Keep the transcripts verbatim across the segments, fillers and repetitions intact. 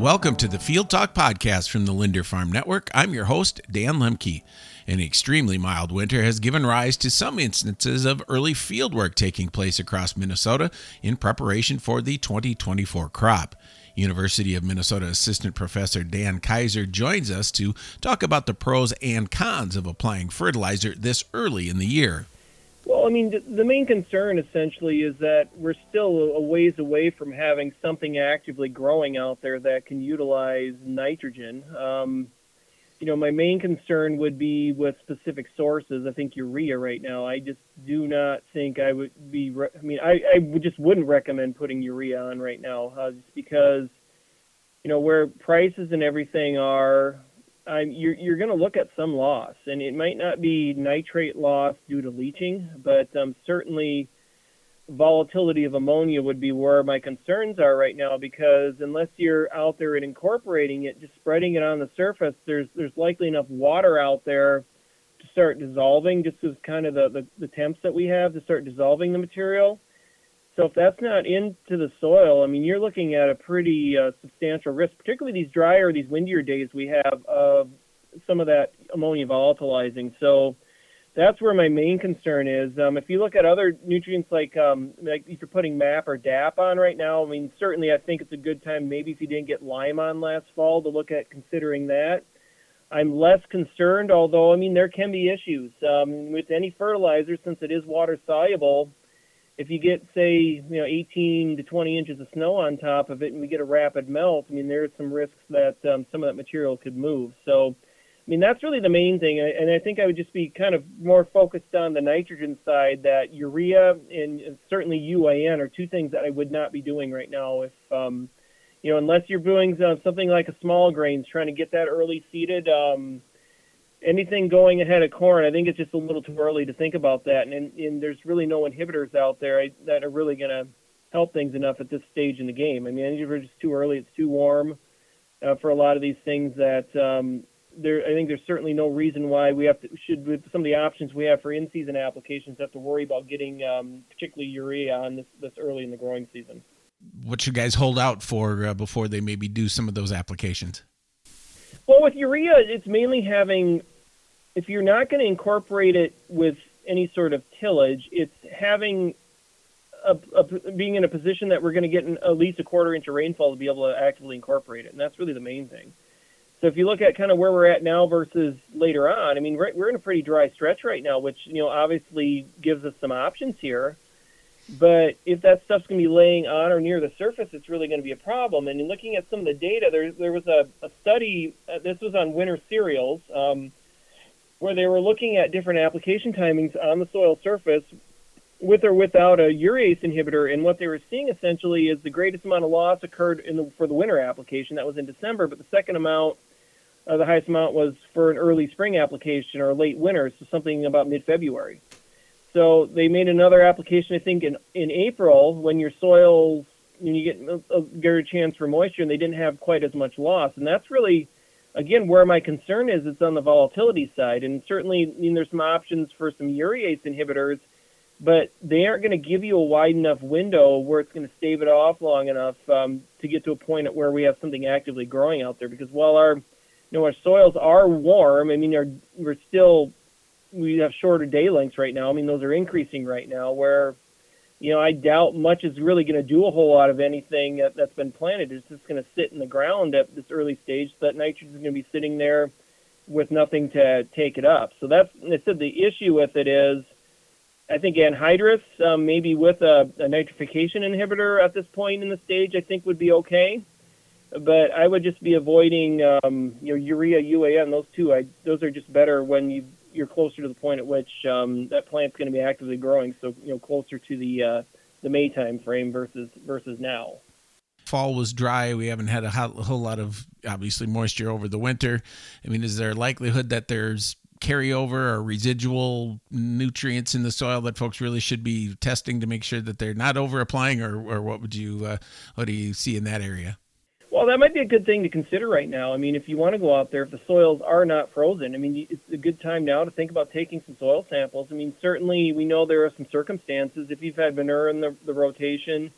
Welcome to the Field Talk Podcast from the Linder Farm Network. I'm your host, Dan Lemke. An extremely mild winter has given rise to some instances of early field work taking place across Minnesota in preparation for the twenty twenty-four crop. University of Minnesota Assistant Professor Dan Kaiser joins us to talk about the pros and cons of applying fertilizer this early in the year. Well, I mean, the main concern essentially is that we're still a ways away from having something actively growing out there that can utilize nitrogen. Um, you know, my main concern would be with specific sources. I think urea right now, I just do not think I would be, re- I mean, I, I would just wouldn't recommend putting urea on right now, uh, just because, you know, where prices and everything are, I'm, you're, you're going to look at some loss, and it might not be nitrate loss due to leaching, but um, certainly volatility of ammonia would be where my concerns are right now, because unless you're out there and incorporating it, just spreading it on the surface, there's there's likely enough water out there to start dissolving, just as kind of the, the, the temps that we have to start dissolving the material. So if that's not into the soil, I mean, you're looking at a pretty uh, substantial risk, particularly these drier, these windier days we have of some of that ammonia volatilizing. So that's where my main concern is. Um, if you look at other nutrients like, um, like if you're putting M A P or D A P on right now, I mean, certainly I think it's a good time, maybe if you didn't get lime on last fall, to look at considering that. I'm less concerned, although, I mean, there can be issues. Um, with any fertilizer, since it is water soluble, if you get, say, you know, eighteen to twenty inches of snow on top of it and we get a rapid melt, I mean, there's some risks that um, some of that material could move. So, I mean, that's really the main thing. And I think I would just be kind of more focused on the nitrogen side, that urea and certainly U A N are two things that I would not be doing right now. If, um, you know, unless you're doing something like a small grains, trying to get that early seeded, um, anything going ahead of corn, I think it's just a little too early to think about that. And, and there's really no inhibitors out there that are really going to help things enough at this stage in the game. I mean, it's just too early. It's too warm uh, for a lot of these things that um, there. I think there's certainly no reason why we have to, should, with some of the options we have for in-season applications, have to worry about getting um, particularly urea on this, this early in the growing season. What should guys hold out for uh, before they maybe do some of those applications? Well, with urea, it's mainly having, if you're not going to incorporate it with any sort of tillage, it's having a, a, being in a position that we're going to get an, at least a quarter inch of rainfall to be able to actively incorporate it, and that's really the main thing. So if you look at kind of where we're at now versus later on, I mean, we're, we're in a pretty dry stretch right now, which, you know, obviously gives us some options here. But if that stuff's going to be laying on or near the surface, it's really going to be a problem. And in looking at some of the data, there there was a, a study, uh, this was on winter cereals, um, where they were looking at different application timings on the soil surface with or without a urease inhibitor. And what they were seeing essentially is the greatest amount of loss occurred in the, for the winter application. That was in December, but the second amount, uh, the highest amount was for an early spring application or late winter, so something about mid-February. So they made another application, I think, in, in April, when your soils, when you get a, a greater chance for moisture, and they didn't have quite as much loss. And that's really, again, where my concern is. It's on the volatility side. And certainly, I mean, there's some options for some urease inhibitors, but they aren't going to give you a wide enough window where it's going to stave it off long enough um, to get to a point at where we have something actively growing out there. Because while our, you know, our soils are warm, I mean, our, we're still... we have shorter day lengths right now. I mean, those are increasing right now, where, you know, I doubt much is really going to do a whole lot of anything that, that's been planted. It's just going to sit in the ground at this early stage, so that nitrogen is going to be sitting there with nothing to take it up. So that's, I said, the issue with it is, I think anhydrous, um, maybe with a, a nitrification inhibitor at this point in the stage, I think would be okay. But I would just be avoiding, um, you know, urea, U A N, those two. I, those are just better when you you're closer to the point at which um, that plant's going to be actively growing. So, you know, closer to the uh, the May time frame versus versus now. Fall was dry. We haven't had a whole lot of, obviously, moisture over the winter. I mean, is there a likelihood that there's carryover or residual nutrients in the soil that folks really should be testing to make sure that they're not over applying, or, or what would you uh, what do you see in that area? Well, that might be a good thing to consider right now. I mean, if you want to go out there, if the soils are not frozen, I mean, it's a good time now to think about taking some soil samples. I mean, certainly we know there are some circumstances. If you've had manure in the, the rotation,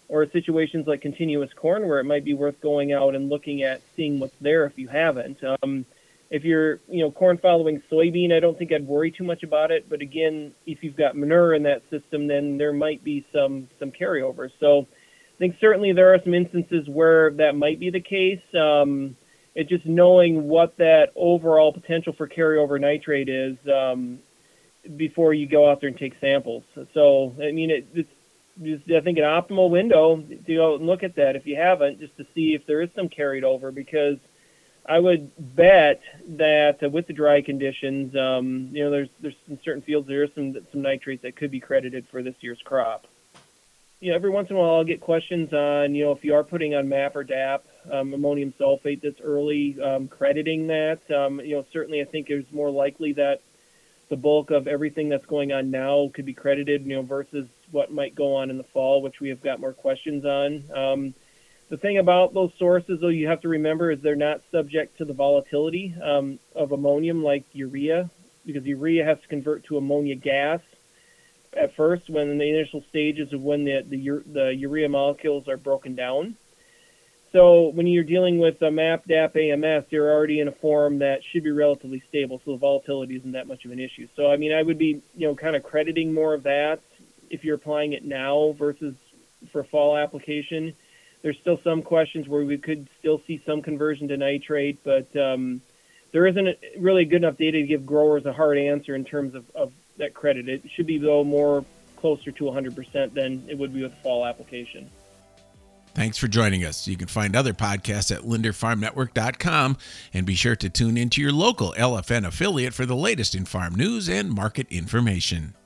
or situations like continuous corn where it might be worth going out and looking at seeing what's there if you haven't. Um, if you're, you know, corn following soybean, I don't think I'd worry too much about it. But again, if you've got manure in that system, then there might be some some carryover. So I think certainly there are some instances where that might be the case. Um, it's just knowing what that overall potential for carryover nitrate is um, before you go out there and take samples. So, I mean, it, it's just, I think, an optimal window to go and look at that if you haven't, just to see if there is some carried over, because I would bet that uh, with the dry conditions, um, you know, there's there's in certain fields there is some some nitrate that could be credited for this year's crop. You know, every once in a while I'll get questions on, you know, if you are putting on M A P or D A P, um, ammonium sulfate this early, um, crediting that. Um, you know, certainly I think it's more likely that the bulk of everything that's going on now could be credited, you know, versus what might go on in the fall, which we have got more questions on. Um, The thing about those sources, though, you have to remember is they're not subject to the volatility um, of ammonium like urea, because urea has to convert to ammonia gas at first when in the initial stages of when the, the, the urea molecules are broken down. So when you're dealing with a M A P, D A P, A M S, they're already in a form that should be relatively stable, so the volatility isn't that much of an issue. So, I mean, I would be, you know, kind of crediting more of that if you're applying it now versus for fall application. There's still some questions where we could still see some conversion to nitrate, but um, there isn't a really good enough data to give growers a hard answer in terms of, of that credit. It should be, though, more closer to one hundred percent than it would be with fall application. Thanks for joining us. You can find other podcasts at linder farm network dot com, and be sure to tune into your local L F N affiliate for the latest in farm news and market information.